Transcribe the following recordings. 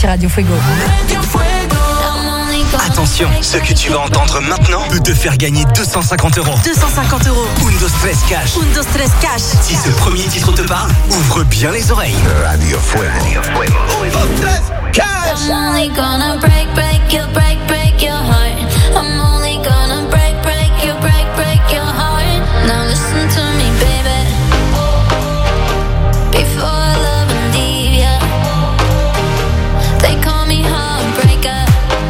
sur Radio Fuego. Attention, ce que tu vas entendre maintenant peut te faire gagner 250 €. 250 €. Undo Stress Cash. Undo Stress Cash. Si ce premier titre te parle, ouvre bien les oreilles. Radio Fuego. Undo Stress Cash. I'm only gonna break your heart. I'm only gonna break your heart. Now listen to me, baby. Before I love and leave ya, they call me heartbreaker.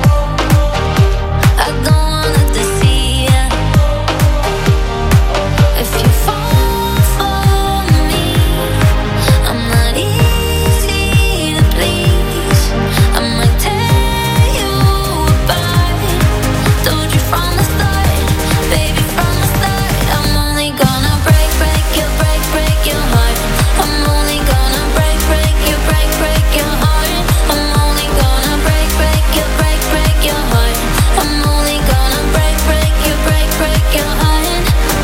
I don't wanna deceive ya. If you fall for me, I'm not easy to please. I might tear you apart. Told you from the start, baby, from the start. I'm only gonna break your heart. I'm only gonna break your heart. I'm only gonna break your heart. I'm only gonna break your heart.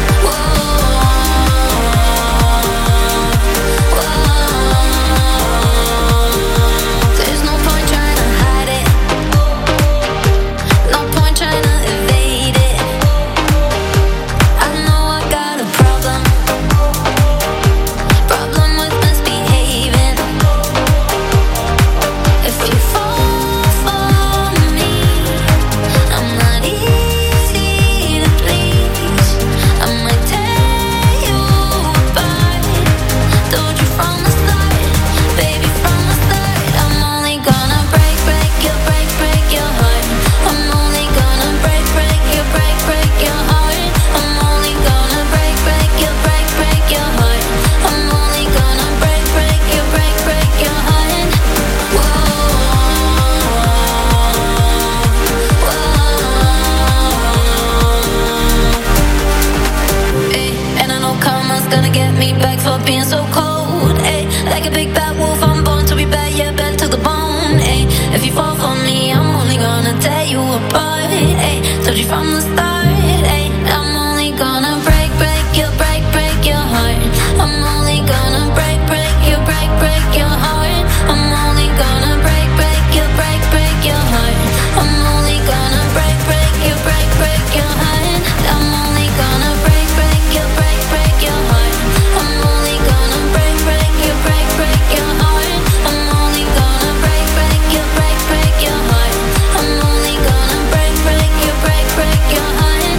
There's no point trying to hide it. No point trying to evade it. I know I got a problem with misbehaving. If you fall for me, I'm not easy to please. I might tear you apart. Told you from the start, baby, from the start. I'm only gonna break your heart. I'm only gonna break your heart. I'm only gonna break your heart. I'm only gonna break your heart. And I know karma's gonna get me back for being so cold. Like a big bad wolf, I'm born to be bad, yeah, bad to the bone. If you fall for me, I'm only gonna tear you apart. Told you from the start, I'm only gonna break your heart. I'm only gonna break your heart. I'm only gonna break your heart. I'm only gonna break your heart. I'm only gonna break your heart. I'm only gonna break your heart. I'm only gonna break your heart. I'm only gonna break your heart.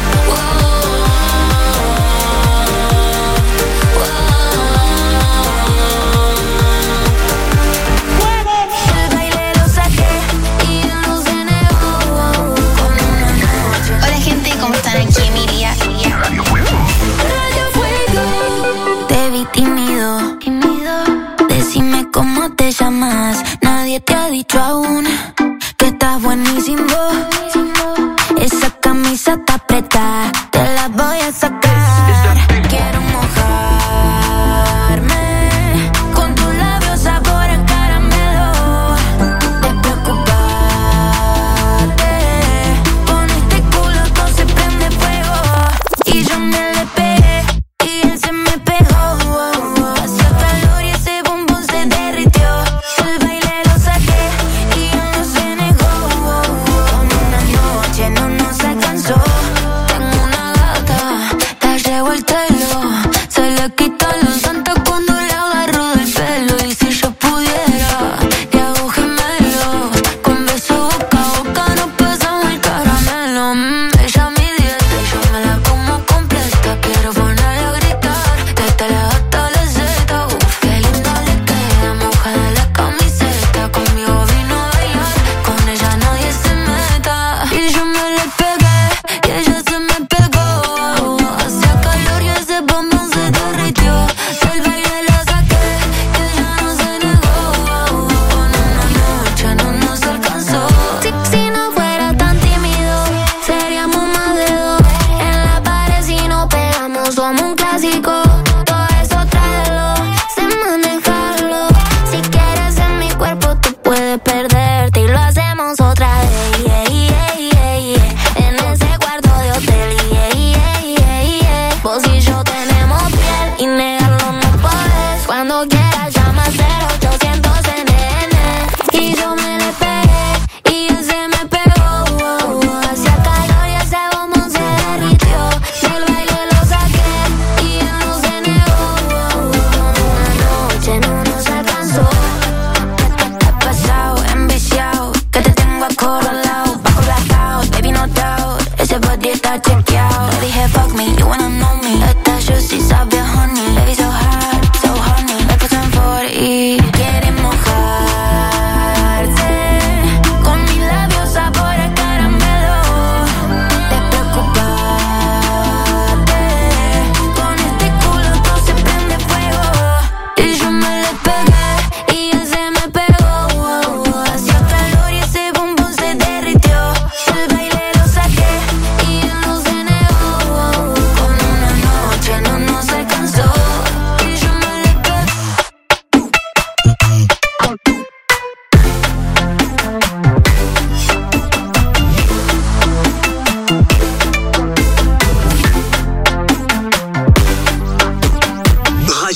El baile lo saqué y él no se negó con una noche. Hola gente, ¿cómo están? Aquí Emilia. Radio Fuego. Radio Fuego. Te vi tímido. Decime cómo te llamas. Nadie te ha dicho aún que estás buenísimo. Esa camisa está apretada, te la voy a sacar. Quiero mojarme con tus labios sabor a caramelo. Despreocupate, con este culo todo se prende fuego. Y yo me le pegué y él se me pegó. Hacía calor y ese bombón se derritió. El baile lo saqué y él no se negó. Con una noche no nos alcanzó. Tengo una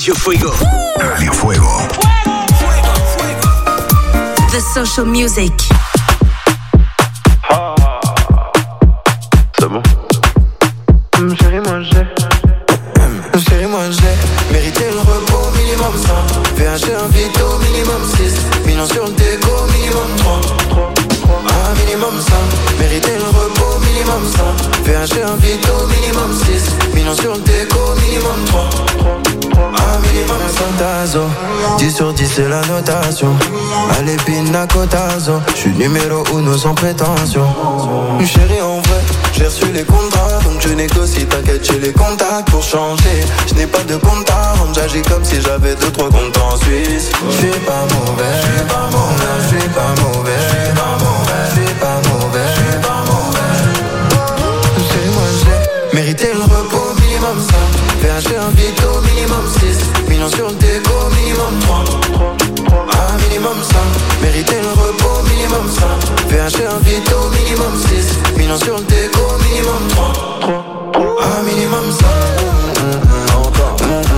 Radio Fuego. Radio Fuego. The Social Music. C'est bon. Chérie, moi j'ai mérité le repos minimum 100. VH un vito minimum 6. Millions sur le déco minimum 3. Minimum 100. Mérité le repos minimum 100. VH un vito minimum 6. Millions sur le déco minimum 3. Minimum 100 tazo. 10 sur 10 c'est la notation. Allez pina cotazo. J'suis numéro 1 sans prétention. Chérie en vrai, j'ai reçu les contrats. Donc je négocie, t'inquiète j'ai les contacts pour changer. Je n'ai pas de compte à rendre, j'agis comme si j'avais 2-3 comptes en Suisse. J'suis pas mauvais, j'suis pas mauvais, j'suis pas mauvais, j'suis pas mauvais, j'suis pas mauvais, j'suis pas mauvais. Chez moi j'ai mérité le repos minimum 100. VH un vito minimum 6. Millions sur le déco minimum 3. Minimum 100. Mérité le repos minimum 100. VH un vito minimum 6. Millions sur le déco minimum 3. Minimum 100. Encore.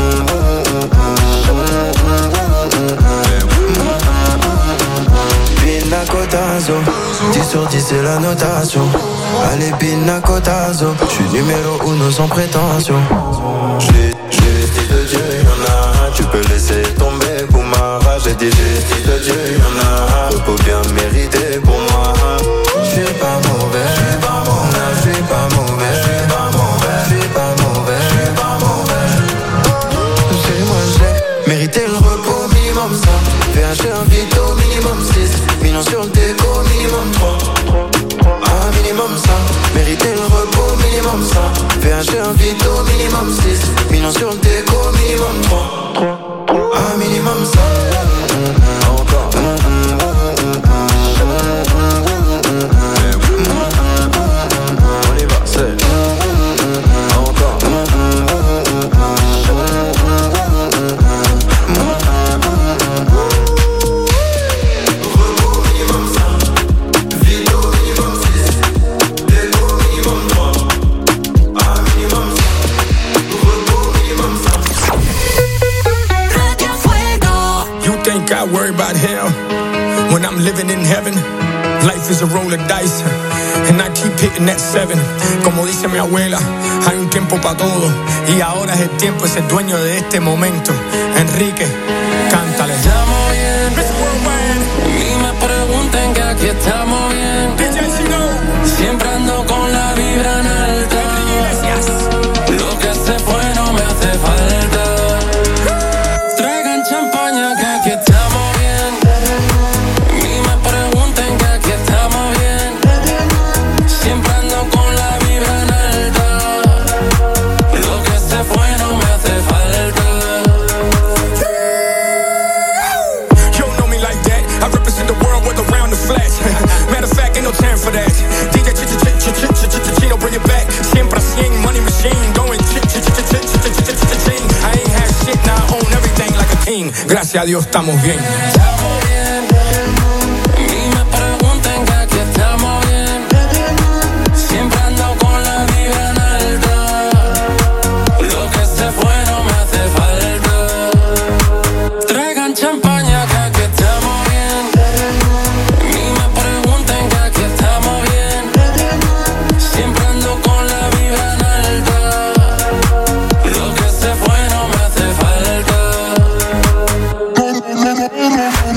Pina cotazo. 10 sur 10 c'est la notation. Allez pina cotazo. J'suis numéro 1 sans prétention. J'ai les styles de Dieu, y'en a. Tu peux laisser tomber pour ma rage. J'ai dit j'ai les styles de Dieu, y'en a. Repos bien mérité pour moi. J'suis pas mauvais, j'suis pas mauvais, j'suis pas mauvais, j'suis pas mauvais, j'suis pas mauvais, j'suis pas mauvais. Chez moi j'ai mérité le repos minimum 100. VH un vito minimum 6. Millions sur le déco minimum 3. Minimum 100. Mérité le repos minimum 100. VH un vito minimum 6. Millions sur le déco minimum 3. Minimum 100. Encore. On y va, c'est encore. Repos minimum 100. Vito minimum 6. Déco minimum 3. Minimum 100. Repos minimum 100. Radio Fuego. You think I worry about hell when I'm living in heaven? Life is a roll of dice, and I keep hitting that 7. Como dice mi abuela, hay un tiempo para todo, y ahora es el tiempo, es el dueño de este momento. Enrique, cántale. Estamos bien, ni me pregunten que aquí estamos bien. Siempre ando con la vibra en alta. Lo que se fue no me hace falta. Traigan champaña que aquí estamos bien. Ni me pregunten que aquí estamos bien. Siempre ando con la vibra en alta. Lo que se fue no me hace falta. You don't know me like that. I represent the world with around the flash. Matter of fact, ain't no time for that. DJ Chino, bring it back. Siempre a 100, money machine, going ching. I ain't had shit, now I own everything like a king. Gracias a Dios estamos bien. Estamos bien, ni me pregunten que aquí estamos bien. Siempre ando con la vibra en alta. Lo que se fue no me hace falta. Traigan champaña que aquí estamos bien. Ni me pregunten que aquí estamos bien. Siempre ando con la vibra en alta. Lo que se fue no me hace falta.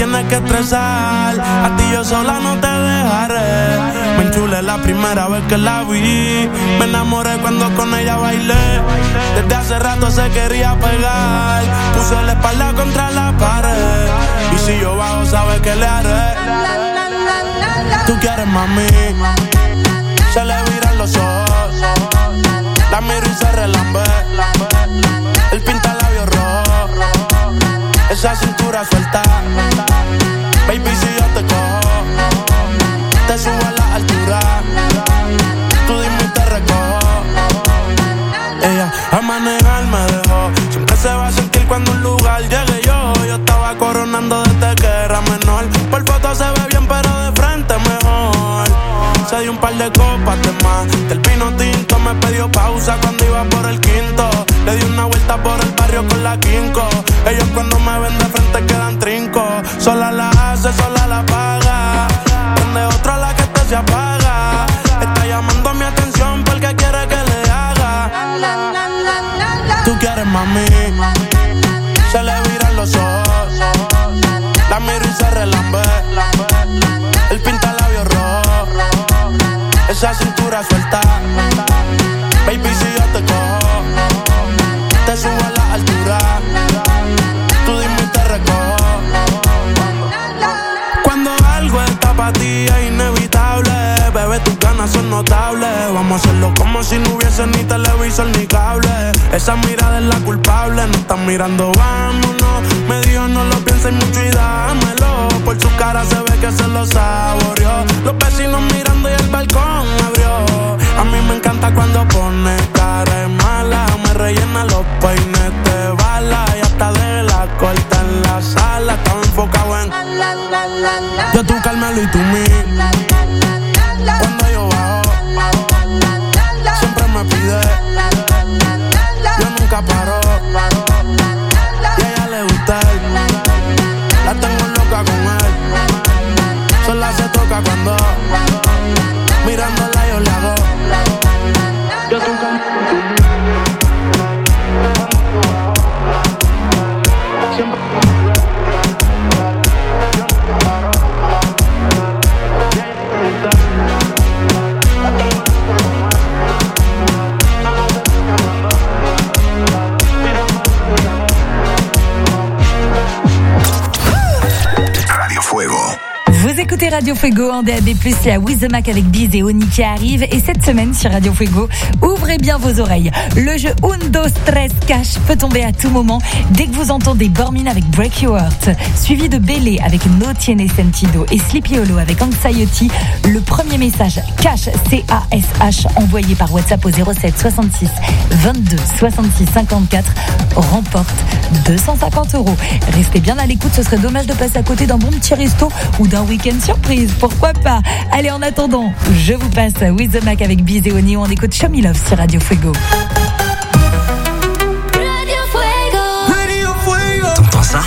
tienes que estresar. A ti yo sola no te dejaré. Me enchulé la primera vez que la vi. Me enamoré cuando con ella bailé. Desde hace rato se quería pegar. Puse la espalda contra la pared. Y si yo bajo, sabes que le haré. Tú quieres, mami. Se le viran los ojos. La miro y se relambe. Él pinta labios rojos. Esa cintura suelta. Baby, si yo te cojo, te subo a la altura. Tú dime y te recojo. Ella a manejar me dejó. Siempre se va a sentir cuando un lugar llegue yo. Yo estaba coronando desde que era menor. Por foto se ve bien, pero de frente mejor. Se dio un par de copas de más. Del vino tinto me pidió pausa cuando iba por el quinto. Le di una vuelta por el barrio con la quinco. Ellos cuando me ven de frente quedan trinco. Sola la hace, sola la paga. Prende otra la que este se apaga. Está llamando mi atención porque quiere que le haga. Tú quieres, mami. Se le viran los ojos. La miro y se relambe. Él pinta labios rojos. Esa cintura suelta. Baby, si yo te cojo, te subo a la altura. Tú dime y te recojo. Cuando algo está para ti es inevitable. Bebé, tus ganas son notables. Vamos a hacerlo como si no hubiese ni televisor ni cable. Esa mirada es la culpable. No están mirando, vámonos. Me dijo no lo pienses mucho y dámelo. Por su cara se ve que se lo saboreó. Los vecinos mirando y el balcón abrió. A mí me encanta cuando pone cara de mala. Me rellena los peines de bala. Y hasta de la corta en la sala. Estaba enfocado en yo, tú, Carmelo y tú, mí. Cuando yo bajo, siempre me pide. Yo nunca paro. Y a ella le gusta él. La tengo loca con él. Sola se toca cuando mirándola yo le hago. Yo, tú, Carmelo y tú, mí. Siempre Vous écoutez Radio Fuego en DAB+, il y a With The Mac avec Biz et Oni qui arrive. Et cette semaine sur Radio Fuego, ouvrez bien vos oreilles. Le jeu Undo Stress Cash peut tomber à tout moment dès que vous entendez Bormin avec Break Your Heart, suivi de Bele avec No Tiene Sentido et Sleepy Hollow avec Anxiety. Le premier message Cash, C-A-S-H, envoyé par WhatsApp au 07 66 22 66 54 remporte 250 €. Restez bien à l'écoute, ce serait dommage de passer à côté d'un bon petit resto ou d'un week-end surprise, pourquoi pas. Allez, en attendant, je vous passe With The Mac avec Biz et Oni. On écoute Show Me Love sur Radio Fuego. T'entends ça?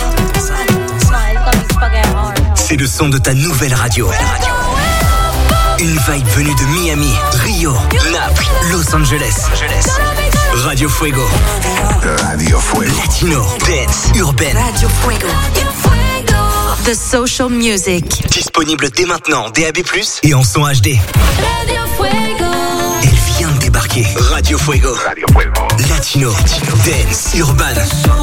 C'est le son de ta nouvelle radio. Une vibe venue de Miami, Rio, Naples, Los Angeles. Radio Fuego. Radio Fuego. Latino, dance, urbaine. Radio Fuego. The Social Music. Disponible dès maintenant en DAB+, et en son HD. Radio Fuego. Elle vient de débarquer. Radio Fuego. Radio Fuego. Latino, dance, urbaine.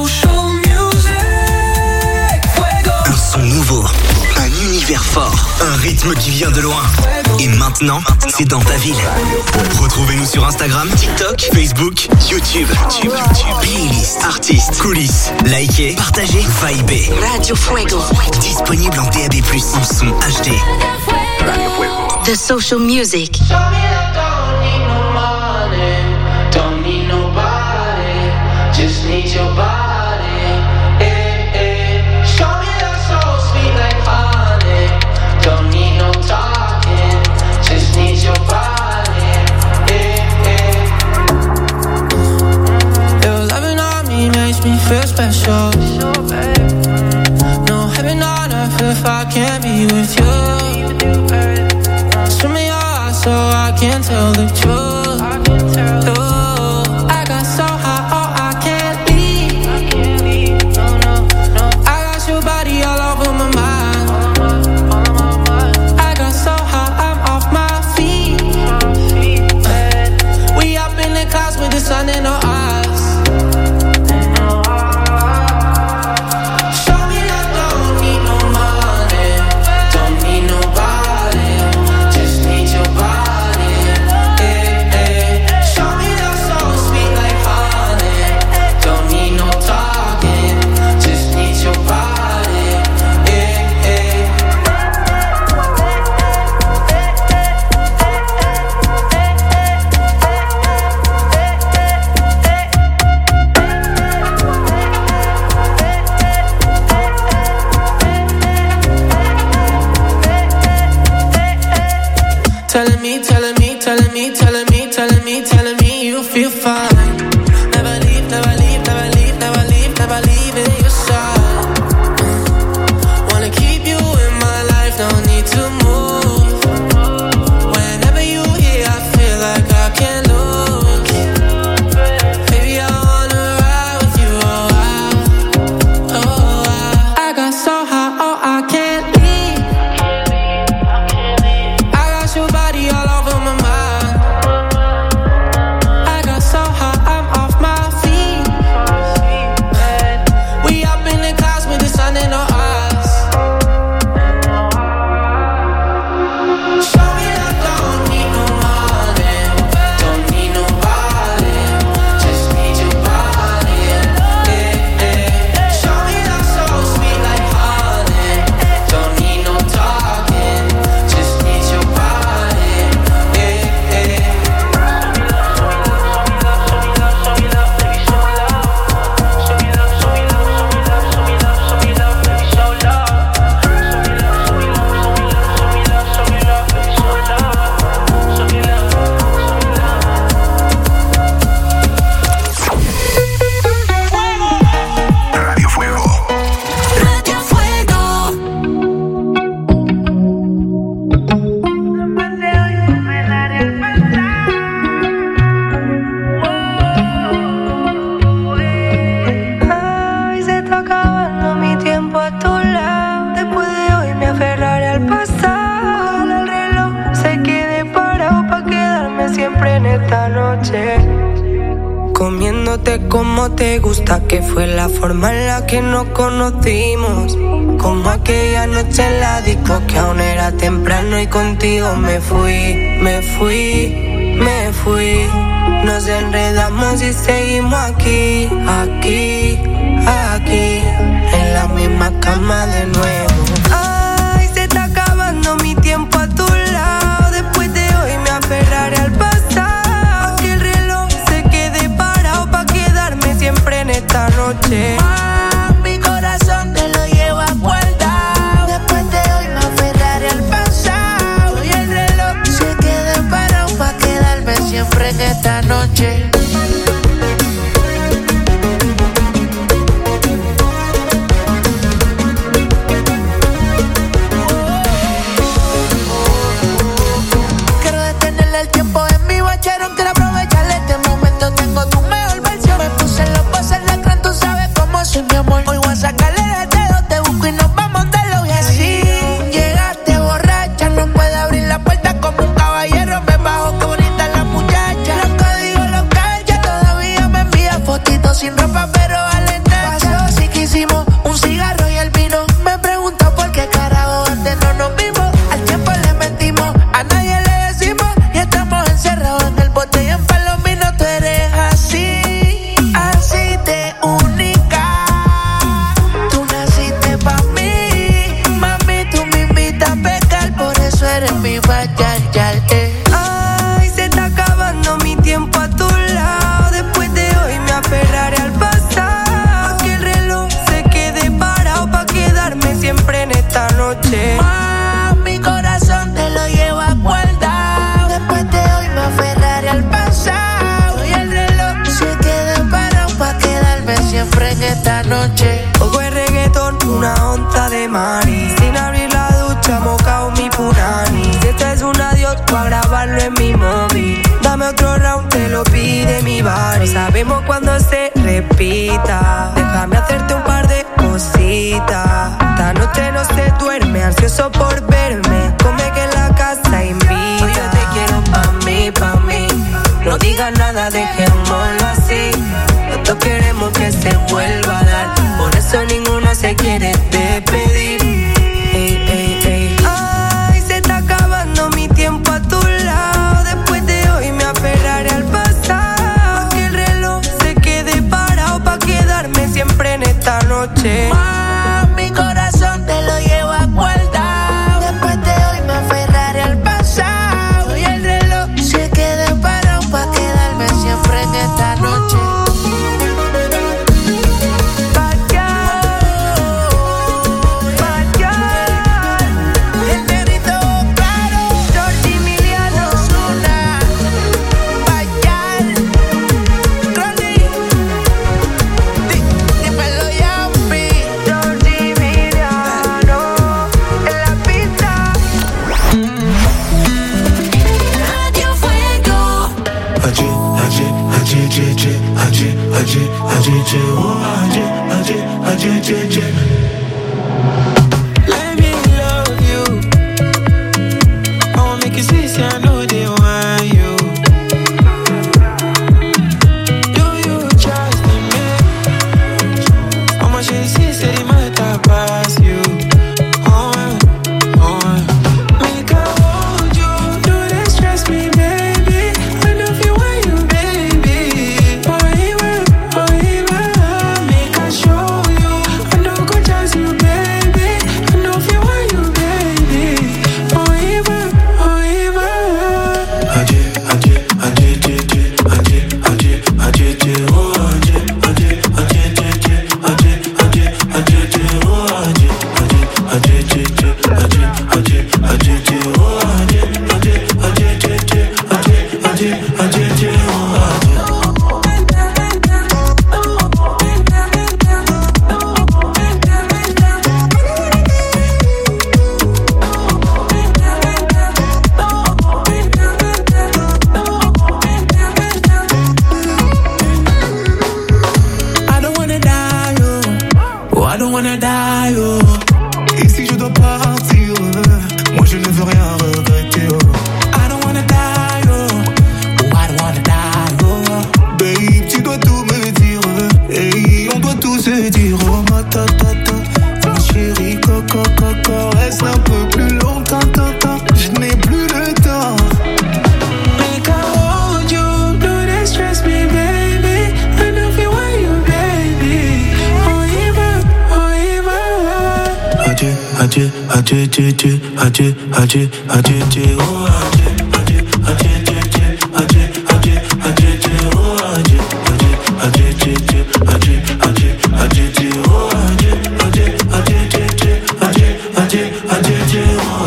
Un son nouveau. Un univers fort. Un rythme qui vient de loin. Et maintenant, c'est dans ta ville. Retrouvez-nous sur Instagram, TikTok, Facebook, YouTube. Playlist, artistes, coulisses. Likez, partagez, vibez. Radio Fuego. Disponible en DAB+, en son HD. Radio Fuego. The Social Music. Don't need nobody, just need your body. Show me that soul sweet like honey. Don't need no talking, just need your body. Your loving on me makes me feel special. No heaven on earth if I can't be with you. Show me your eyes so I can tell the truth. I got so high, oh, I can't leave. I got your body all over my mind. te gusta, que fue la forma en la que nos conocimos. Como aquella noche en la disco, que aún era temprano y contigo me fui. Nos enredamos y seguimos aquí, en la misma cama de nuevo. Ay, se está acabando mi tiempo a tu lado. Después de hoy me aferraré al pasado, que el reloj se quede parado pa' quedarme siempre en esta noche. Mi corazón te lo lleva guardado. Después de hoy me aferraré al pasado, y el reloj se quede parado pa' quedarme siempre en esta noche. Mi amor, hoy voy a sacarle el dedo, te busco y nos vamos de lo y así. Llegaste borracha, no puede abrir la puerta como un caballero. Me bajo, qué bonita la muchacha. Los códigos los cancha, todavía me envía fotitos sin ropa, pero vale nada. Pasó, sí que hicimos un cigarro y el vino. Me preguntó por qué carajo antes no nos vimos. Al tiempo le mentimos, a nadie le decimos. Y estamos encerrados en el bote y en Palomino. Tú eres así, así de única. Eres mi bachayal, Ay, se está acabando mi tiempo a tu lado. Después de hoy me aferraré al pasado, que el reloj se quede parado pa' quedarme siempre en esta noche. Mi corazón te lo lleva guardado. Después de hoy me aferraré al pasado, y el reloj se quede parado pa' quedarme siempre en esta noche. Poco de reggaetón, una onza de mari. Sin abrir la ducha, mocao mi punani. Si esto es un adiós, voy a grabarlo en mi móvil. Dame otro round, te lo pide mi body. Sabemos cuando se repita. Déjame hacerte un par de cositas. Esta noche no se duerme, ansioso por verme. Come que en la casa invita. Hoy yo te quiero pa' mí. No digas nada, dejémoslo así. Nosotros queremos que se vuelva a dar. Por eso ninguno se quiere despedir. Ay, se está acabando mi tiempo a tu lado. Después de hoy me aferraré al pasado, que el reloj se quede parado pa' quedarme siempre en esta noche. Mi corazón te lo lleva guardado. Después de hoy me aferraré al pasado, y el reloj se quede parado pa' quedarme siempre en esta noche. Let me love you. I wanna make you see, I know they want you. Do you trust in me? How much you see, say they might pass you. Make I hold you, do they stress me, baby? I know if you want you, baby. Or even, make I show you. I know good chance you, baby. I know if you want you, baby. Or even. I don't wanna die, oh, I don't wanna die, oh. Et si je dois partir, moi je ne veux rien regretter, oh. I don't wanna die, oh, I don't wanna die, oh. Babe, tu dois tout me dire, Oh ma tata, ma chérie coco coco, reste un peu plus longtemps, je n'ai plus le temps. Make I hold you, do they stress me, baby? I love you when you, baby. Oh yeah. Adieu, adieu, adieu, adieu, adieu, adieu, adieu, adieu, oh adieu, adieu, adieu, adieu, adieu, adieu, adieu, oh adieu, adieu, adieu, adieu, adieu, adieu, adieu, oh adieu, adieu, adieu, adieu, adieu, adieu, adieu, oh.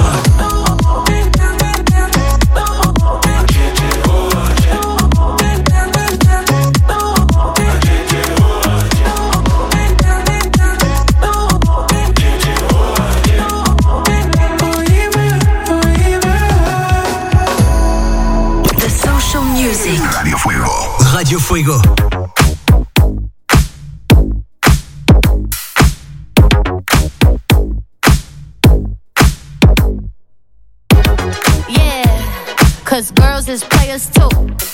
Radio Fuego. Radio Fuego. Yeah, cause girls is players too.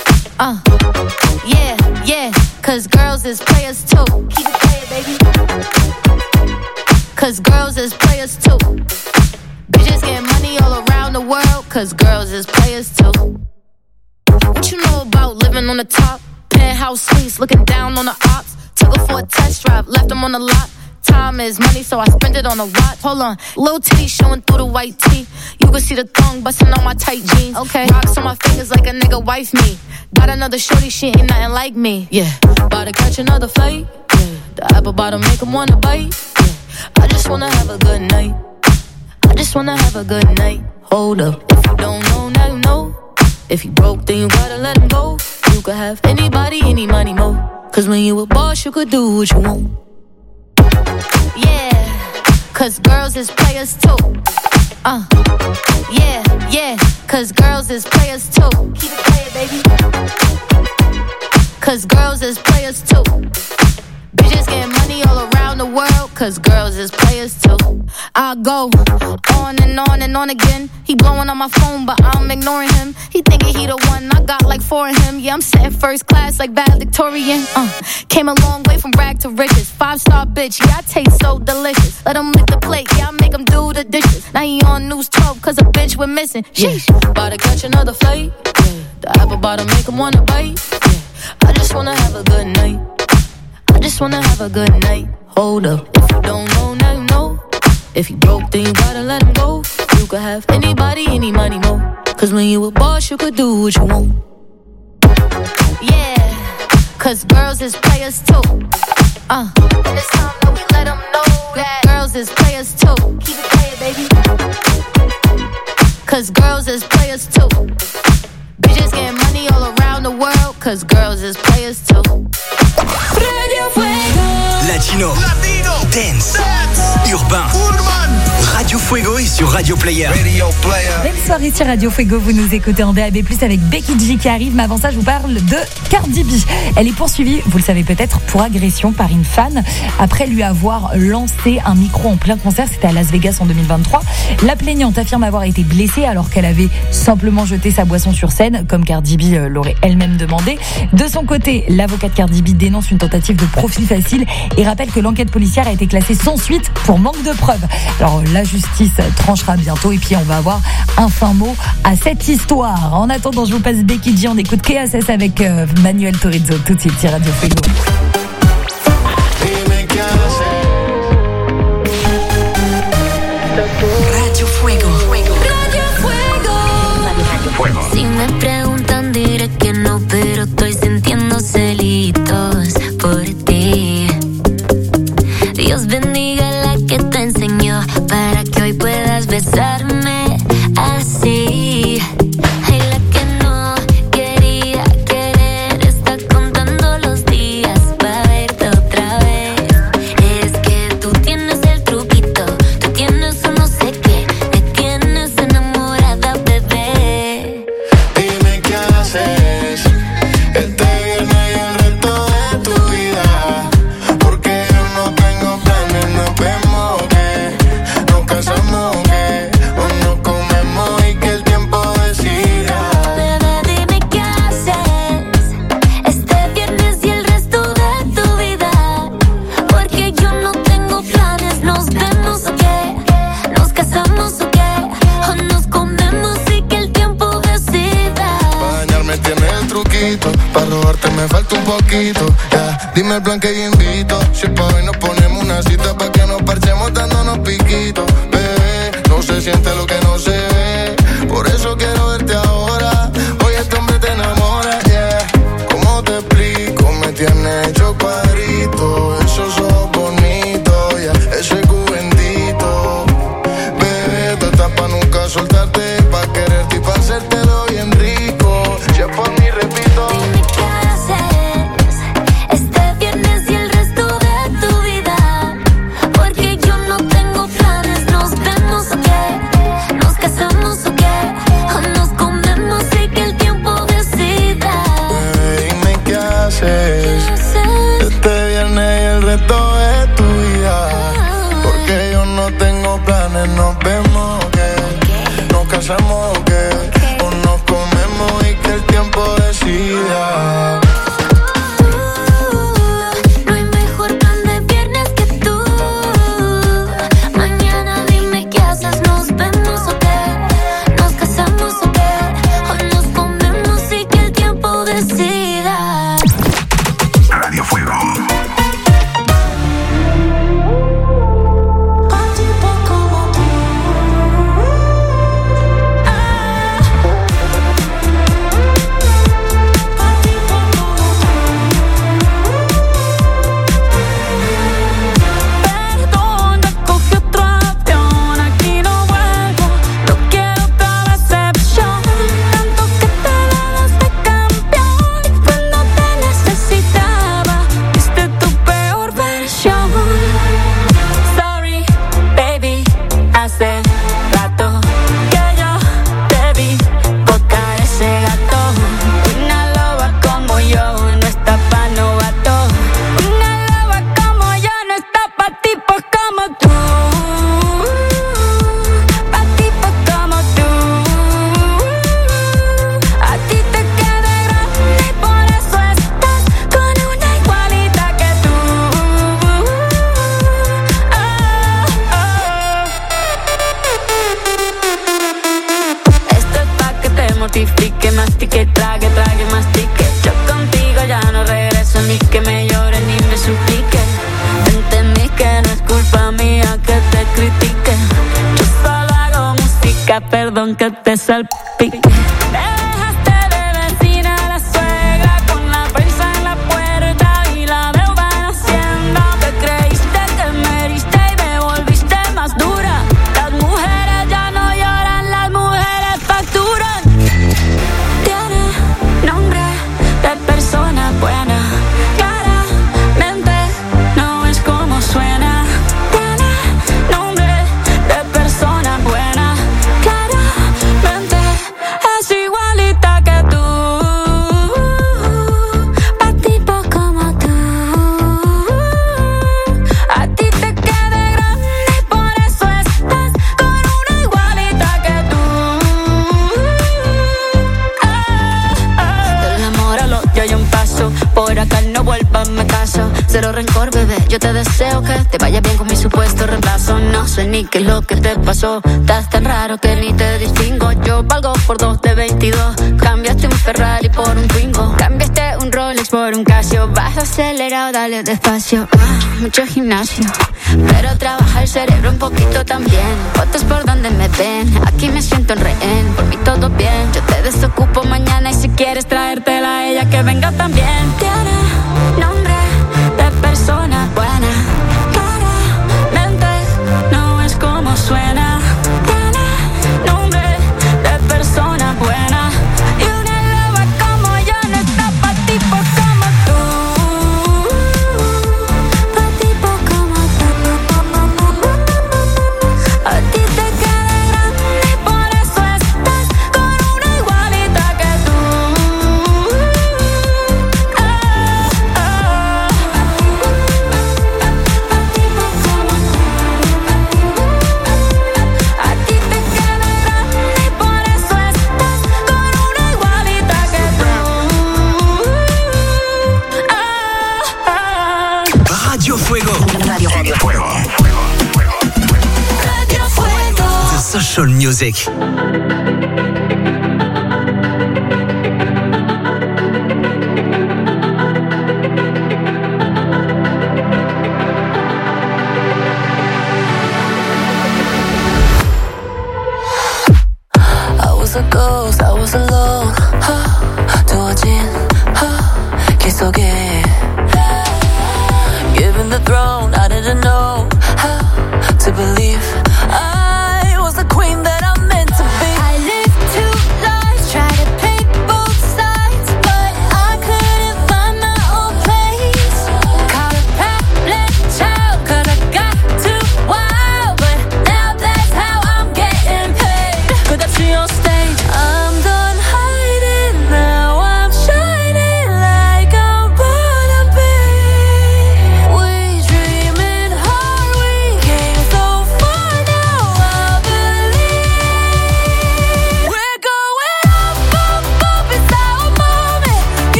Yeah, cause girls is players too. Keep it playing, baby. Cause girls is players too. Bitches get money all around the world, cause girls is players too. What you know about living on the top? Penthouse suites, looking down on the ops. Took her for a test drive, left them on the lot. Time is money, so I spend it on a watch. Hold on, little titty showing through the white tee. You can see the thong busting on my tight jeans. Okay, rocks on my fingers like a nigga wife me. Got another shorty, she ain't nothing like me. Yeah, about to catch another flight. Yeah, the apple bottom make him wanna bite. Yeah, I just wanna have a good night. I just wanna have a good night. Hold up, if you don't know, now you know. If you broke, then you gotta let him go. You could have anybody, any money, mo. Cause when you a boss, you could do what you want. Yeah, cause girls is players too. Yeah, cause girls is players too. Keep it playing, baby. Cause girls is players too. Bitches get money all around the world, cause girls is players too. I go on and on and on again. He blowing on my phone, but I'm ignoring him. He thinking he the one, I got like 4 of him. Yeah, I'm sitting first class like valedictorian. Came a long way from rag to riches. 5-star bitch, yeah, I taste so delicious. Let him lick the plate, yeah, I make him do the dishes. Now he on news 12, cause a bitch went missing. Sheesh, about to catch another flight. Yeah, the apple bottom make him wanna bite. Yeah, I just wanna have a good night. I just wanna have a good night. Hold up, if you don't know, now you know. If you broke, then you gotta let him go. You could have anybody, any money, mo. Cause when you a boss, you could do what you want. Yeah, cause girls is players too. And it's time that we let them know that girls is players too. Keep it playing, baby. Cause girls is players too. Bitches get money all around the world, cause girls is players too. Radio Fuego. Latino, Dance, Urbain, Radio Fuego est sur Radio Player. Belle soirée sur Radio Fuego, vous nous écoutez en DAB+, avec Becky G qui arrive, mais avant ça je vous parle de Cardi B. Elle est poursuivie, vous le savez peut-être, pour agression par une fan, après lui avoir lancé un micro en plein concert, c'était à Las Vegas en 2023. La plaignante affirme avoir été blessée alors qu'elle avait simplement jeté sa boisson sur scène, comme Cardi B l'aurait elle-même demandé. De son côté, l'avocat de Cardi B dénonce une tentative de profit facile et rappelle que l'enquête policière a été classée sans suite pour manque de preuves. Alors la justice tranchera bientôt et puis on va avoir un fin mot à cette histoire. En attendant, je vous passe Becky G, on écoute KSS avec Manuel Turizo tout de suite sur Radio Fuego. Radio Fuego. Si me preguntan diré que no, pero estoy sintiendo celitos por ti. Dios bendiga la que te enseñó para que hoy puedas besarme así. Ay, la que no quería querer está contando los días para verte otra vez. Es que tú tienes el truquito, tú tienes un no sé qué, me tienes enamorada, bebé. Dime qué haces este viernes y el resto de tu vida, porque yo no tengo planes, nos vemos que nos casamos que o nos quito, yeah. Dime el plan que yo invito. Si es pa' hoy nos ponemos una cita pa' que nos parchemos dándonos piquitos. Bebé, no se siente lo que no se ve. Por eso quiero verte ahora. Hoy este hombre te enamora, yeah. ¿Cómo te explico? Me tiene hecho cuadrito. Esos ojos bonitos, yeah. Ese cubendito. Bebé, tú estás pa' nunca soltarte. Pa' quererte y pa' hacértelo bien rico. Si es por mí, repito. Dime qué haces este viernes y el resto de tu vida. Porque yo no tengo planes. ¿Nos vemos o qué? ¿Nos casamos o qué? ¿O nos comemos y que el tiempo decida? Dime qué haces este viernes y el resto de tu vida. Porque yo no tengo planes. Nos vemos o qué? ¿Nos casamos o qué? ¿O nos comemos y que el tiempo decida? No hay mejor plan de viernes que tú. Mañana dime qué haces. ¿Nos vemos o qué? ¿Nos casamos o qué? ¿O nos comemos y que el tiempo decida? Radio Fuego. Perdona, cogí otro avión, aquí no vuelvo. No quiero otra decepción. Tanto que te dabas de campeón. Cuando te necesitaba, viste tu peor versión. Sorry, baby, hace rato que yo te vi tocar ese gato. Una loba como yo no está pa' novato. Una loba como yo no está pa' tipos como tú. Pa' tipos como tú. A ti te queda grande y por eso estás con una igualita que tú. Esto es pa' que te mortifique, mastique, trague, mastique. Yo contigo ya no regreso, ni que me llore ni me suplique. Entendí que no es culpa mía que te critique. Yo solo hago música, perdón que te salpique. Te dejaste de vecina a la suegra con la prensa en la puerta y la deuda en Hacienda. Te creíste que me heriste y me volviste más dura. Las mujeres ya no lloran, las mujeres facturan. Tiene nombre de persona buena. Claramente no es como suena. Tiene nombre de persona buena. Claramente es igualita que tú. Pa' tipo como tú. A ti te queda grande y por eso estás con una igualita que tú. Del amor al odio hay un paso. Por acá no vuelvas, me caso. Cero rencor, bebé, yo te deseo que te vaya bien con mi supuesto reemplazo. No sé ni qué es lo que te pasó. Estás tan raro que ni te distingo. Yo valgo por 2 de 22. Cambiaste un Ferrari por un Twingo. Cambiaste un Rolex por un Casio. Vas acelerado, dale despacio. Mucho gimnasio, pero trabaja el cerebro un poquito también. Fotos por donde me ven, aquí me siento en rehén. Por mí todo bien, yo te desocupo mañana. Y si quieres traértela a ella, que venga también. Tiene nombre de persona buena. Claramente no es como suena. Tiene nombre de persona buena. Y una loba como yo no está pa' tipos como tú. Pa' tipos como tú. A ti te queda grande y por eso estás con una igualita que tú. Social Music.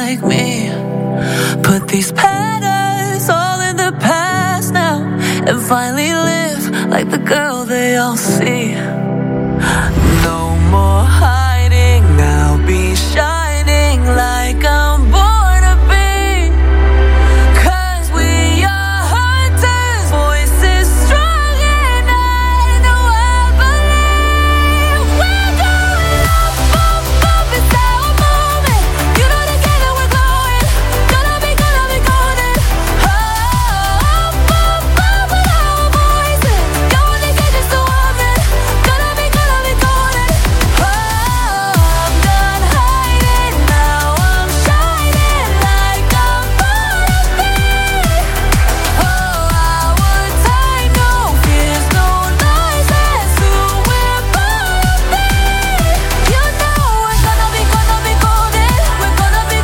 like me. Put these patterns all in the past now, and finally live like the girl they all see. No more hiding, I'll be shining like I'm born to be. 'Cause we are hunters, voices strong and I know I believe. We're going up, up, up, it's our moment. You know together we're glowing. Gonna be golden. Up, up, up with our voices. You only get just a woman. Gonna be golden. Oh, I'm done hiding, now I'm shining like I'm born to be. Oh, our time, no fears, no lies, that's who we're born to be. You know we're gonna be golden. We're gonna be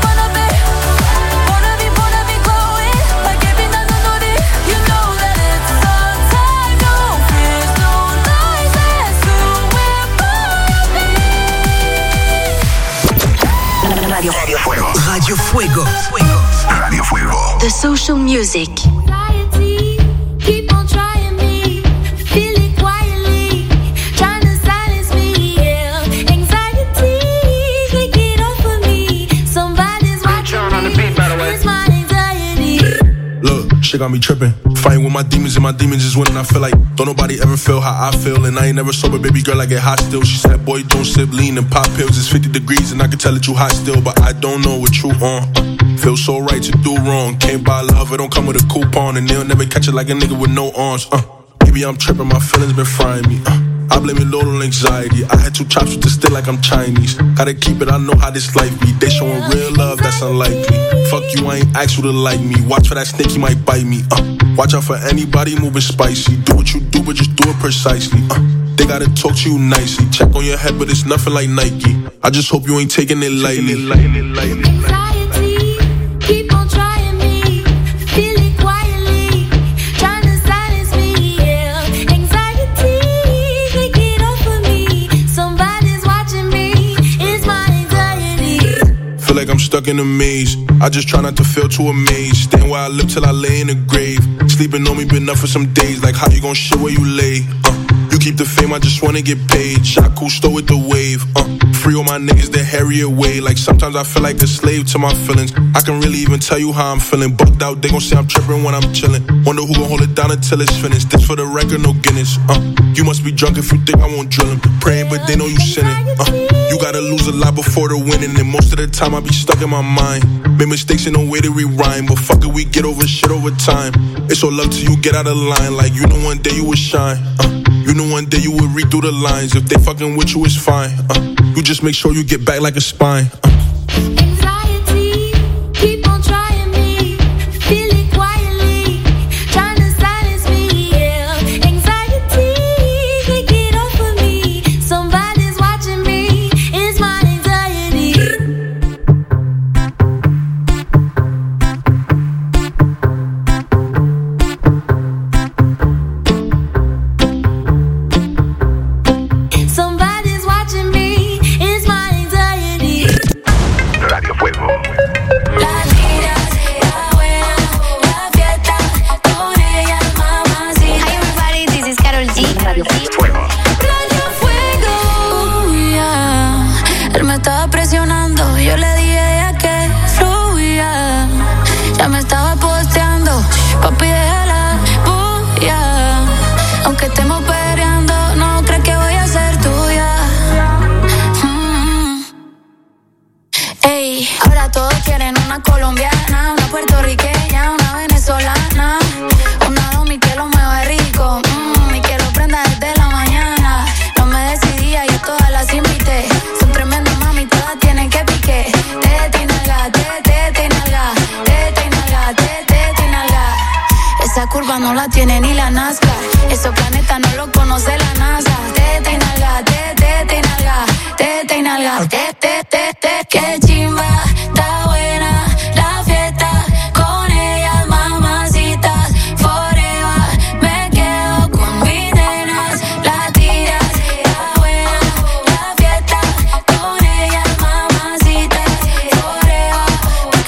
glowing like every night on it. You know that it's our time, no fears, no lies, that's who we're born to be. Radio Fuego. Radio Fuego. Radio Fuego. The social music. Keep on trying me, feel it quietly, trying to silence me, yeah. Anxiety, take it off of me. Somebody's watching me, it's my anxiety. Look, shit got me tripping. Fighting with my demons and my demons is winning. I feel like don't nobody ever feel how I feel. And I ain't never sober, baby girl, I get hot still. She said, boy, don't sip lean and pop pills. It's 50 degrees and I can tell that you hot still. But I don't know what you on. Feel so right to do wrong. Can't buy love, it don't come with a coupon. And they'll never catch it like a nigga with no arms. Maybe I'm tripping, my feelings been frying me. I blame it all on anxiety. I had 2 chops with the stick like I'm Chinese. Gotta keep it, I know how this life be. They showing real love, that's unlikely. Fuck you, I ain't asked you to like me. Watch for that snake, he might bite me. Watch out for anybody moving spicy. Do what you do, but just do it precisely. They gotta talk to you nicely. Check on your head, but it's nothing like Nike. I just hope you ain't taking it lightly. Anxiety, keep on trying me, feel it quietly, trying to silence me, yeah. Anxiety, take it off of me. Somebody's watching me, it's my anxiety. Feel like I'm stuck in a maze. I just try not to feel too amazed. Staying where I live till I lay in the grave. Sleeping on me been up for some days. Like how you gon' shit where you lay? You keep the fame, I just wanna get paid. Shot Cousteau with the wave. Free all my niggas, they harry away. Like sometimes I feel like a slave to my feelings. I can really even tell you how I'm feeling. Bugged out, they gon' say I'm tripping when I'm chilling. Wonder who gon' hold it down until it's finished. This for the record, no Guinness. You must be drunk if you think I won't drill him. Praying, but they know you sinning. You gotta lose a lot before the winning. And most of the time I be stuck in my mind. Made mistakes in no way to rewind. But fuck it, we get over shit over time. It's all love till you get out of line. Like you know one day you will shine. You know one day you will read through the lines. If they fucking with you, it's fine. You just make sure you get back like a spine. Anxiety, keep on trying me, feel it quietly, trying to silence me, yeah. Anxiety, take it off of me. Somebody's watching me, it's my anxiety. Somebody's watching me, it's my anxiety. Radio Fuego. Las tiras, la buena, la fiesta, con ella, mamacita. Hi everybody, this is Karol G. Radio Fuego. Radio Fuego, yeah. Él me estaba presionando, yo le dije que fluya. Ya me estaba posteando, papi déjala, bulla. Aunque estemos peleando, no crees que voy a ser tuya. Ey, ahora todos quieren una colombiana, una puertorriqueña, una venezolana, una domi que lo mueve rico, y que lo prenda desde la mañana. No me decidía, yo todas las invité. Son tremendas mami, todas tienen que pique. Tete y nalga, tete y nalga, tete y nalga, tete y nalga. Esa curva no la tiene ni la NASCAR. Esos planetas no lo conoce la NASA. Tete y nalga, tete y nalga, tete y nalga, tete, qué chimba, está buena la fiesta. Con ellas, mamacitas, forever. Me quedo con mis nenas, las tiras, está buena la fiesta. Con ellas, mamacitas, forever.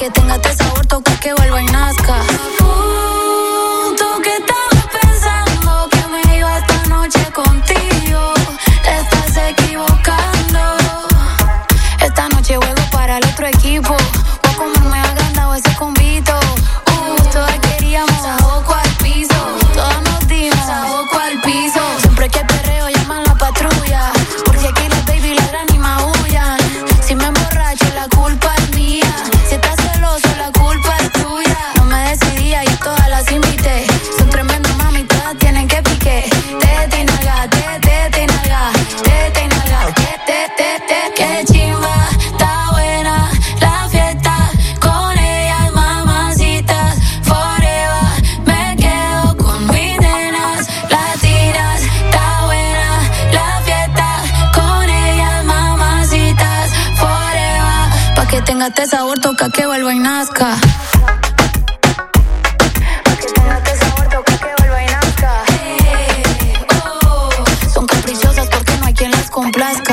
tenga este sabor, toca que vuelva y nazca. Son caprichosas porque no hay quien las complazca.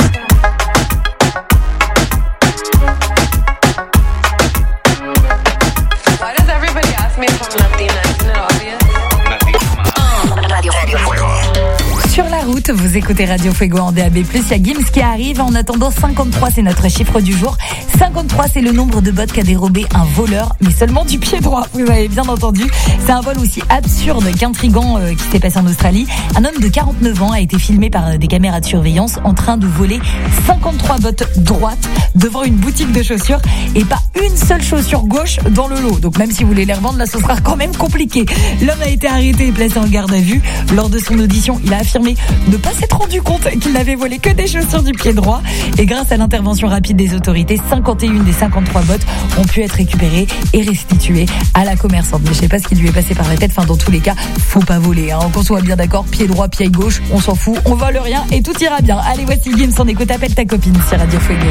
Why does everybody ask me if I'm Latina? Isn't it obvious? Radio Fuego. Sur la route, vous écoutez Radio Fuego en DAB+, il y a Gims qui arrive. En attendant, 53, c'est notre chiffre du jour. 53, c'est le nombre de bottes qu'a dérobé un voleur, mais seulement du pied droit. Vous avez bien entendu. C'est un vol aussi absurde qu'intrigant qui s'est passé en Australie. Un homme de 49 ans a été filmé par des caméras de surveillance en train de voler 53 bottes droites devant une boutique de chaussures et pas une seule chaussure gauche dans le lot. Donc même si vous voulez les revendre, là, ce sera quand même compliqué. L'homme a été arrêté et placé en garde à vue. Lors de son audition, il a affirmé ne pas s'être rendu compte qu'il n'avait volé que des chaussures du pied droit. Et grâce à l'intervention rapide des autorités, 51 des 53 bottes ont pu être récupérées et restituées à la commerçante. Mais je sais pas ce qui lui est passé par la tête. Enfin, dans tous les cas, faut pas voler. Qu'on soit bien d'accord, pied droit, pied gauche, on s'en fout, on vole rien et tout ira bien. Allez, voici Gims, on écoute Appelle ta copine sur Radio Fuego.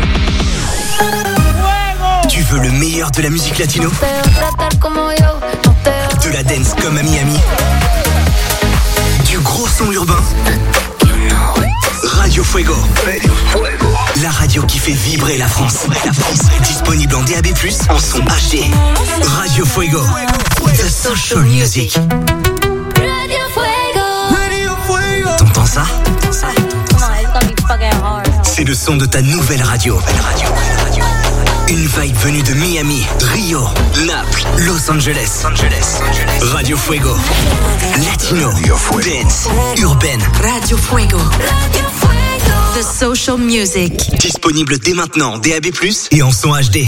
Tu veux le meilleur de la musique latino? De la dance comme à Miami? Du gros son urbain? Radio Fuego. La radio qui fait vibrer la France. Disponible en DAB+, en son HD. Radio Fuego. The Social Music. T'entends ça? C'est le son de ta nouvelle radio. Une vibe venue de Miami, Rio, Naples, Los Angeles. Radio Fuego. Latino, dance, urbaine. Radio Fuego. The Social Music. Disponible dès maintenant en DAB+, et en son HD.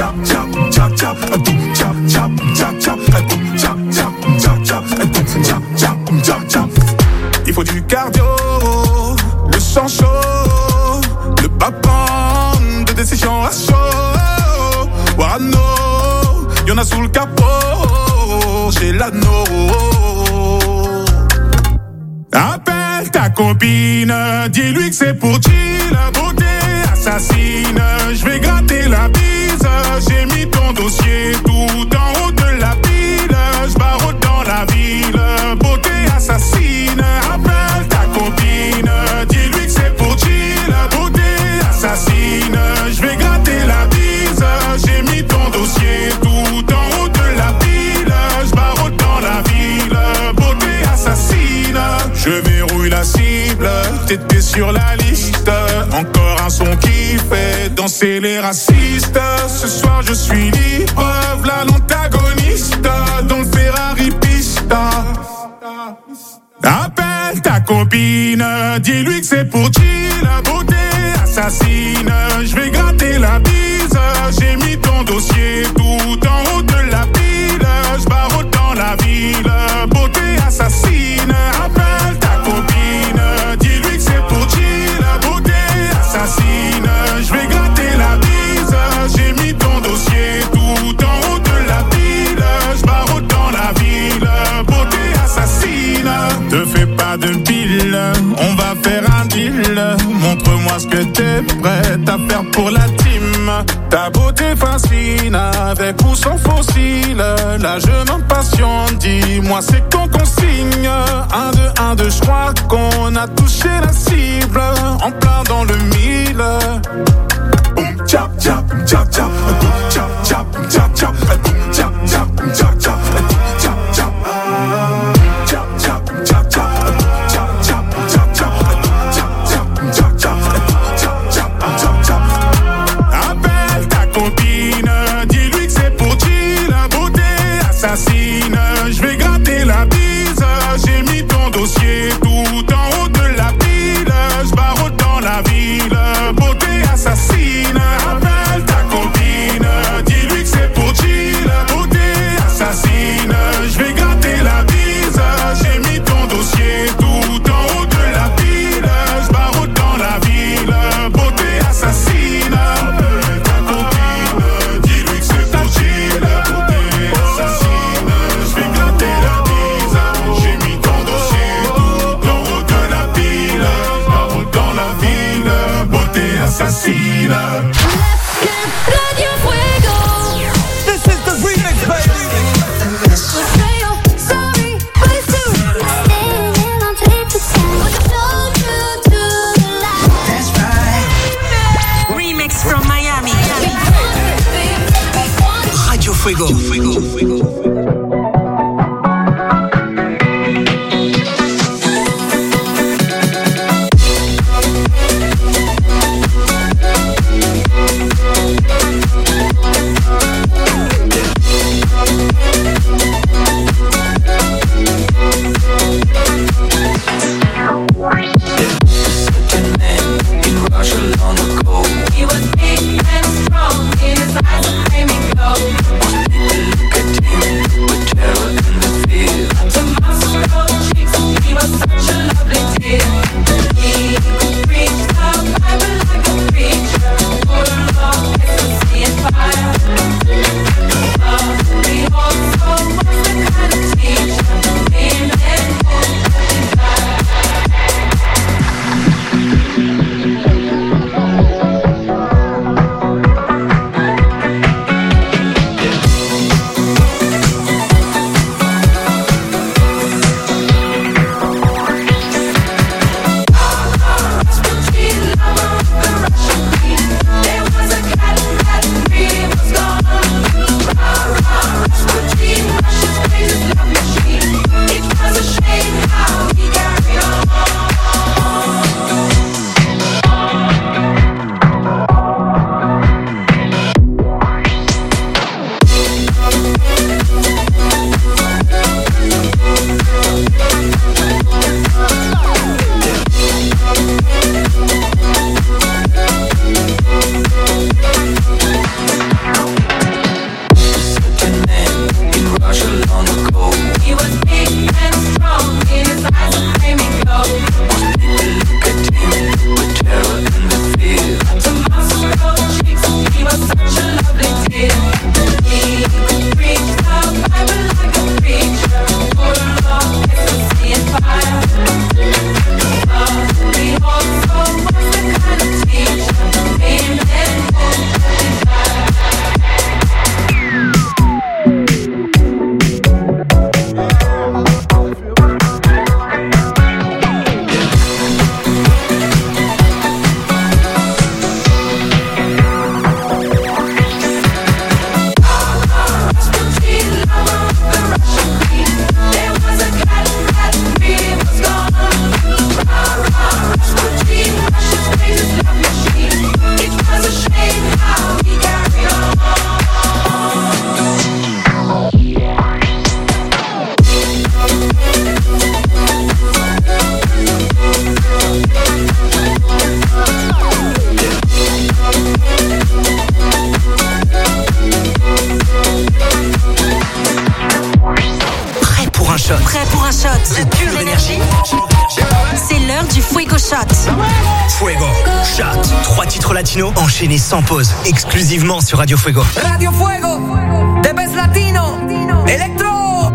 Il faut du cardio, le sang chaud, le pas prendre de décision à chaud. Warano, y'en a sous le capot, j'ai l'anneau. Appelle ta copine, dis-lui que c'est pour chill, beauté assassine. Je vais gratter la bise, j'ai mis ton dossier tout en haut de la pile. Je barre dans la ville, beauté assassine. Appelle ta copine, dis-lui que c'est pour chill, beauté assassine. Je vais gratter la bise, j'ai mis ton dossier tout en haut de la pile. Je barre dans la ville, beauté assassine. Je verrouille la cible, t'étais sur la liste. Encore un son qui fait danser les racistes. Ce soir je suis libre, v'là l'antagoniste dans le Ferrari pista. Appelle ta copine, dis-lui que c'est pour chill, beauté assassine. Je vais gratter la bise, j'ai mis ton dossier tout en haut de la pile. Je barre dans la ville, beauté assassine. Appelle ta copine, dis-lui que c'est pour chill, beauté assassine. Je vais gratter la bise, j'ai mis ton dossier tout en haut de la pile. Je barre dans la ville, beauté assassine. Te fais pas de pile, on va faire un deal. Montre-moi ce que t'es prête à faire pour la team. Ta beauté fascine, avec ou sans fossile. Là je m'impatiente, dis-moi c'est quand qu'on signe. 1, 2, 1, 2, je crois qu'on a touché la cible. En plein dans le mille. Boum, tchap, tchap, tchap, tchap. Boum, tchap, tchap, tchap, tchap. Boum, tchap, tchap, tchap, tchap. Boum, tchap, tchap. Appelle ta copine, dis-lui que c'est pour chill, beauté assassine. Je vais gratter la bise, j'ai mis ton dossier tout en haut de la pile. Je barre dans la ville, beauté assassine. Appelle ta copine, Fuego. Fuego, Shot, 3 titres latinos enchaînés sans pause, exclusivement sur Radio Fuego. Radio Fuego, the best latino, electro,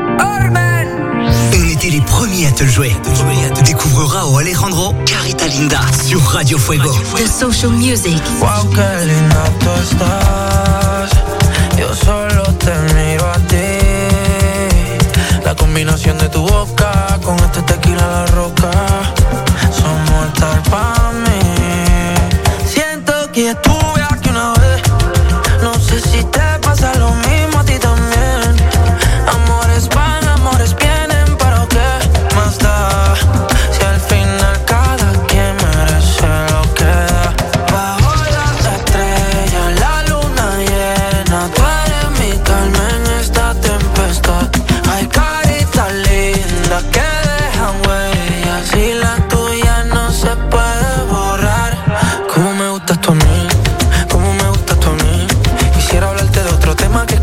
urban. On était les premiers à te le jouer. Découvre Rao Alejandro, Carita Linda sur Radio Fuego. The social music. Wow, qué linda tú estás. Yo solo te miro a ti. La combinación de tu boca con este tequila a la roca. Son mortal pa' mí. Siento que estuve aquí una vez. No sé si te pasa lo mismo a ti también. Amores van, amores vienen, pero ¿qué más da? Si al final cada quien merece lo que da. Bajo las estrellas, la luna llena, tú eres mi calma en esta tempestad. Hay caritas lindas que dejan huellas y la tuya no se puede borrar. Cómo me gustas tú a mí, cómo me gustas tú a mí. Quisiera hablarte de otro tema que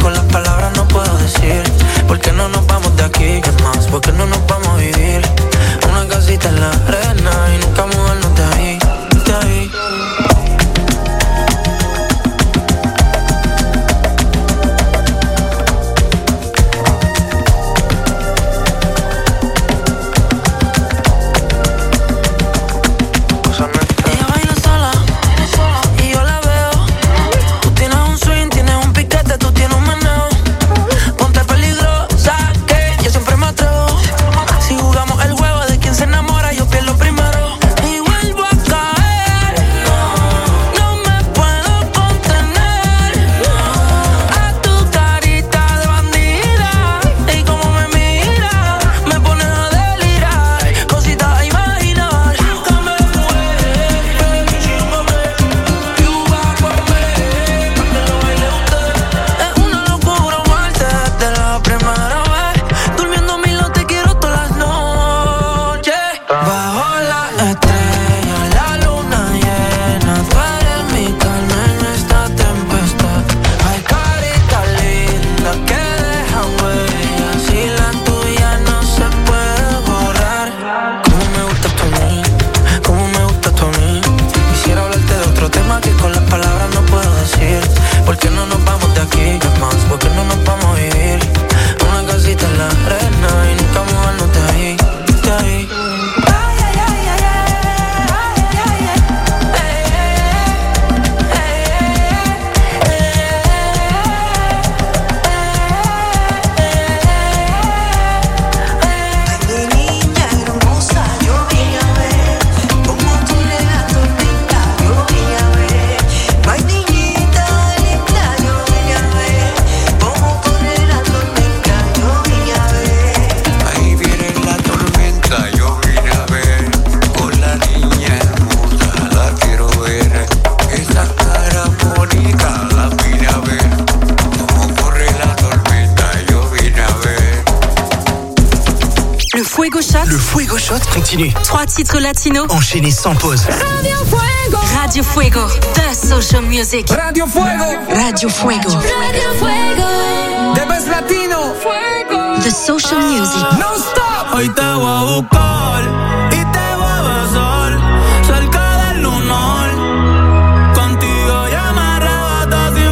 Fuego Shot. Le Fuego Shot continue. 3 titres latinos. Enchaînés sans pause. Radio Fuego. Radio Fuego. The social music. Radio Fuego. Radio Fuego. Radio Fuego. The best latino. Fuego. The social music. No stop. Hoy te voy a buscar y te voy a besar cerca del lunar. Contigo ya me arrebata sin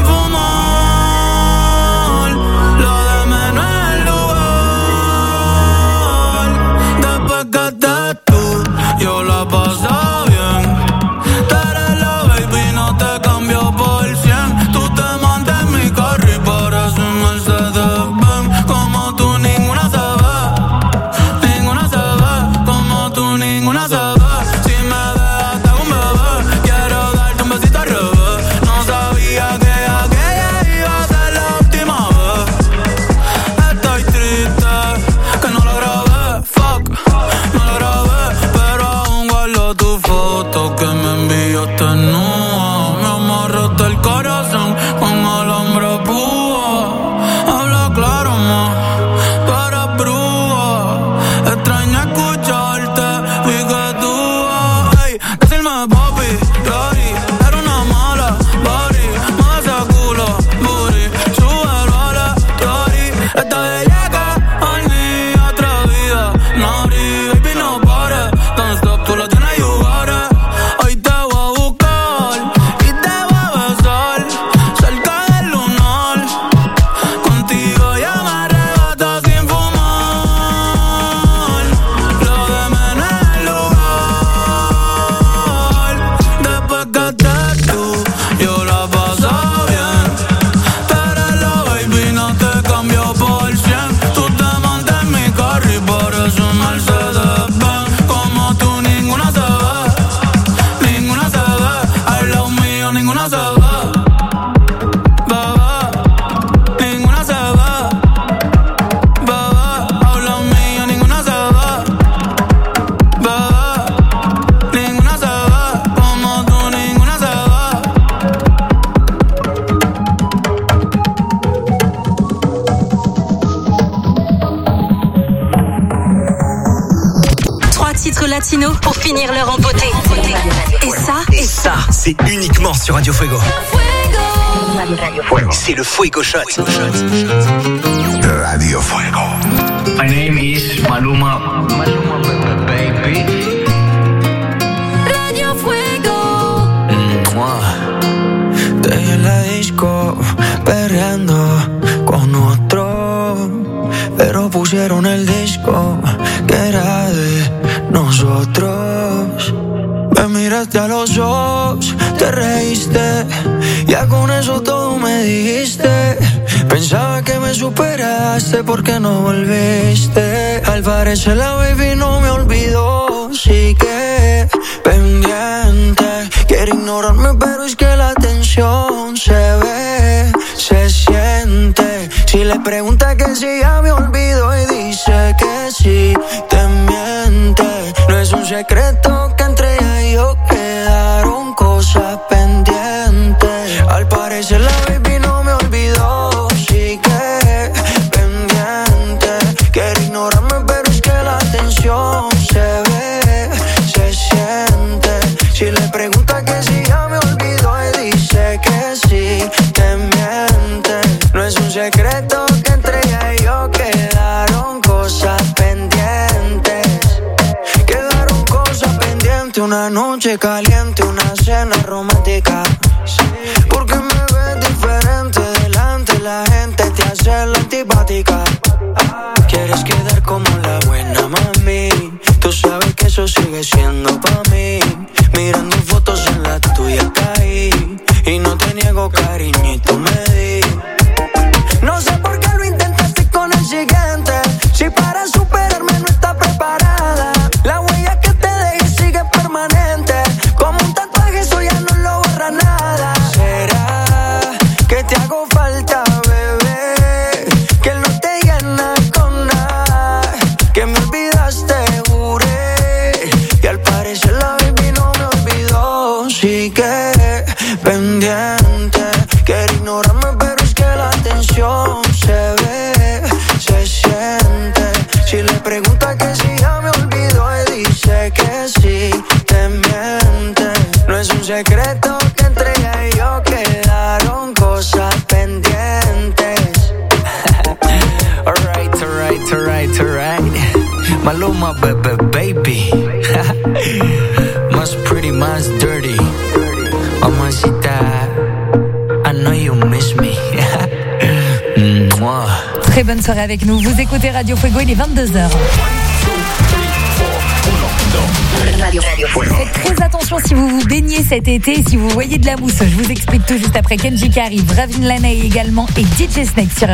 fumar. Lo de menos es el lugar. Después que estés tú, yo la paso bien. Tú eres la baby, no te cambio por 100. Tú te montas en mi carro y pareces un Mercedes-Benz. Como tú ninguna se ve. Ninguna se ve, como tú ninguna se ve. Si me dejas te hago un bebé. Quiero darte un besito al revés. No sabía que aquella iba a ser la última vez. Estoy triste que no lo grabé. Fuck, no lo grabé. Pero aún guardo tu foto que me enviaste nua. Me amarraste el corazón con alambre púa. Habla claro, ma, tú eres brúa. Extraño escucharte, vi que tú, ey, decirme papi, Lori, era una mala, body, mueve ese culo, booty, súbelo a la story, esta bellaca, honey, atrevida, naughty, baby no pares, don't stop, tú lo tienes, you got it. Hoy te voy a buscar y te voy a besar cerca del lunar. Contigo ya me arrebata sin fumar. Lo de menos es el lugar. Después que estés tú, yo la paso bien. Tú eres la baby, no te cambio por 100. Tú te montas en mi carro y pareces un Mercedes-Benz. Como tú ninguna se ve. Ninguna se ve. Al lado mío ninguna se ve. Bebé, ninguna se ve. Bebé, al lado mío ninguna se ve. Bebé, ninguna se ve. Como tú ninguna se ve. 3 titres latinos pour finir l'heure en beauté. Et ça, c'est uniquement sur Radio Fuego. C'est le Fuego Shot. Radio Fuego. My name is Maluma. Baby. Radio Fuego. Te vi en la disco, perreando con otro, pero pusieron el disco que era de nosotros. Me miraste a los ojos, te reíste, ya con eso todo me dijiste. Pensaba que me superaste porque no volviste. Al parecer la baby no me olvidó, sigue pendiente. Quiere ignorarme pero es que la tensión se ve, se siente. Si le pregunta que si ya me olvido y dice que sí, te miente. No es un secreto que entre ella y yo quedaron cosas pendientes. Al parecer la baby no me olvidó, sigue pendiente. Quiere ignorarme pero es que la tensión se ve, se siente. Si le pregunta que si ya me olvidó y dice que sí, te miente. No es un secreto que entre ella y yo quedaron cosas pendientes. Quedaron cosas pendientes. Una noche caliente, una cena romántica. Porque me ves diferente delante la gente, te hace la antipática. Quieres quedar como la buena mami, tú sabes que eso sigue siendo pa' mí. Mirando fotos en la tuya caí, y no te niego cariñito me di. No sé por qué lo intentaste con el siguiente, si para superarme no está preparada. La huella que te dejé sigue permanente, como un tatuaje eso ya no lo borra nada. ¿Será que te hago falta, bebé? Que no te llena con nada, que me olvidaste, juré. Y al parecer la baby no me olvidó, sigue pendiente. Quiere ignorarme Maluma, baby. Más pretty, más dirty. Mamacita, I know you miss me. Très bonne soirée avec nous. Vous écoutez Radio Fuego, il est 22h. Faites très attention si vous vous baignez cet été, si vous voyez de la mousse. Je vous explique tout juste après. Kenji qui arrive, Ravin Laney également et DJ Snake sur